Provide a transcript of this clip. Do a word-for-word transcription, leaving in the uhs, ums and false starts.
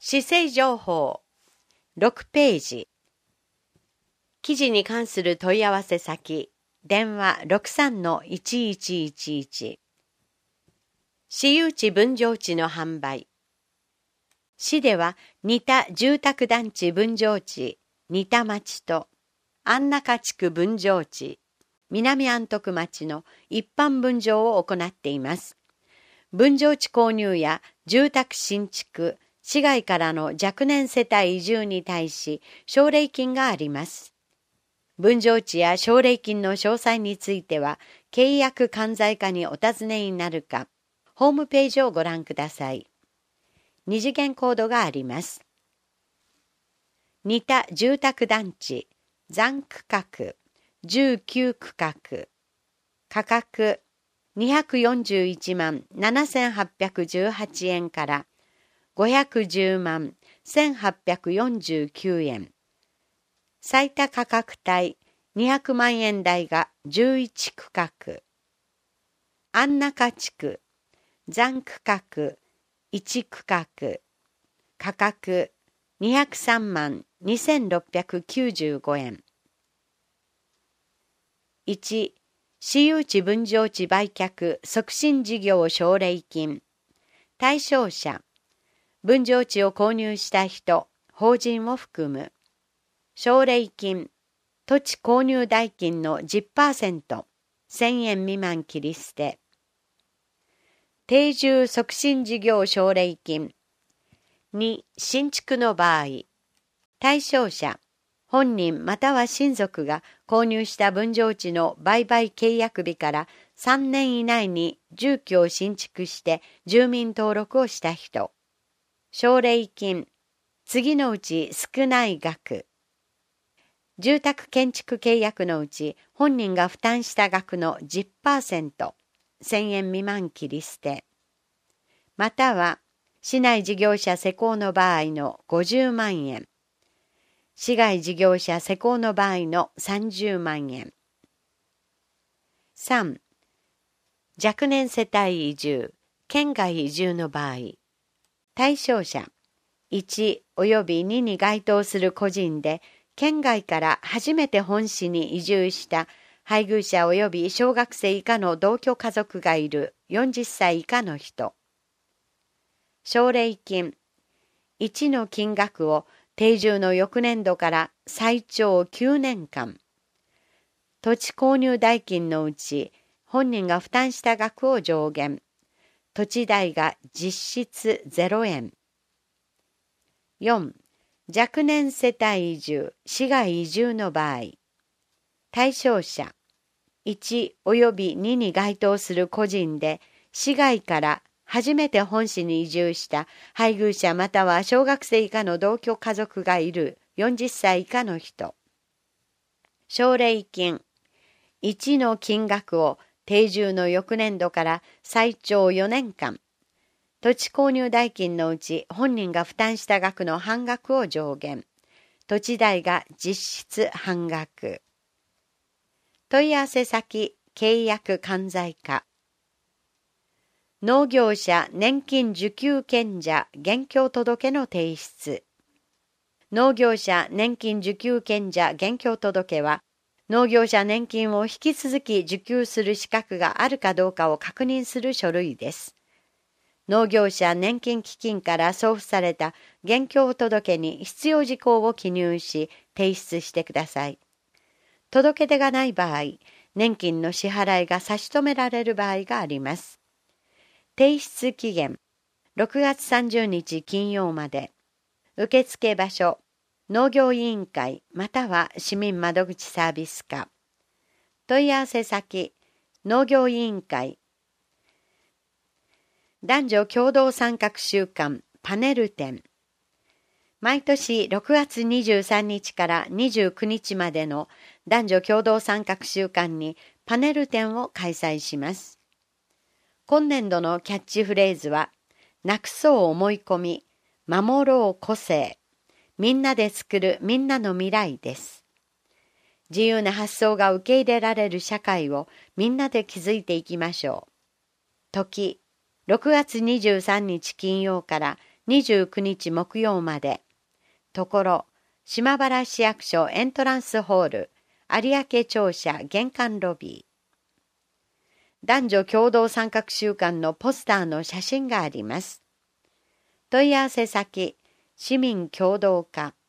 市政情報ろくページ。記事に関する問い合わせ先、電話 ろくさんのいちいちいちいち。私有地分譲地の販売。市では似た住宅団地分譲地、似た町と安中地区分譲地、南安徳町の一般分譲を行っています。分譲地購入や住宅新築、市外からの若年世帯移住に対し奨励金があります。分譲地や奨励金の詳細については、契約管財課にお尋ねになるか、ホームページをご覧ください。二次元コードがあります。似た住宅団地、残区画、じゅうきゅう区画、価格にひゃくよんじゅういちまんななせんはっぴゃくじゅうはちえんからごひゃくじゅうまんせんはっぴゃくよんじゅうきゅうえん。最多価格帯にひゃくまんえん台がじゅういち区画。安中地区、残区画いち区画。価格にひゃくさんまんにせんろっぴゃくきゅうじゅうごえん。いち. 私有地分譲地売却促進事業奨励金。対象者、分譲地を購入した人、法人を含む。奨励金、土地購入代金の じゅっパーセント、せんえん未満切り捨て。定住促進事業奨励金。に. 新築の場合、対象者、本人または親族が購入した分譲地の売買契約日からさんねん以内に住居を新築して住民登録をした人。奨励金、次のうち少ない額。住宅建築契約のうち本人が負担した額の じゅっパーセント、せんえん未満切り捨て。または、市内事業者施工の場合のごじゅうまんえん。市外事業者施工の場合のさんじゅうまんえん。さん. 若年世帯移住、県外移住の場合。対象者、いちおよびにに該当する個人で、県外から初めて本市に移住した配偶者および小学生以下の同居家族がいるよんじゅっさい以下の人。奨励金、いちの金額を定住の翌年度から最長きゅうねんかん。土地購入代金のうち本人が負担した額を上限。土地代が実質ゼロえん。よん. 若年世帯移住、市外移住の場合。対象者、いちおよびにに該当する個人で、市外から初めて本市に移住した配偶者または小学生以下の同居家族がいるよんじゅっさい以下の人。奨励金、いちの金額を定住の翌年度から最長よねんかん。土地購入代金のうち本人が負担した額の半額を上限。土地代が実質半額。問い合わせ先、契約管財課。農業者年金受給権者現況届の提出。農業者年金受給権者現況届は、農業者年金を引き続き受給する資格があるかどうかを確認する書類です。農業者年金基金から送付された現況届に必要事項を記入し提出してください。届け出がない場合、年金の支払いが差し止められる場合があります。提出期限、ろくがつさんじゅうにち金曜まで。受付場所、農業委員会または市民窓口サービス課。問い合わせ先、農業委員会。男女共同参画週間パネル展。毎年ろくがつにじゅうさんにちからにじゅうくにちまでの男女共同参画週間にパネル展を開催します。今年度のキャッチフレーズは、なくそう思い込み、守ろう個性、みんなで作るみんなの未来です。自由な発想が受け入れられる社会をみんなで築いていきましょう。時、ろくがつにじゅうさんにち金曜からにじゅうくにち木曜まで。ところ、島原市役所エントランスホール、有明庁舎玄関ロビー。男女共同参画週間のポスターの写真があります。問い合わせ先、市民協働課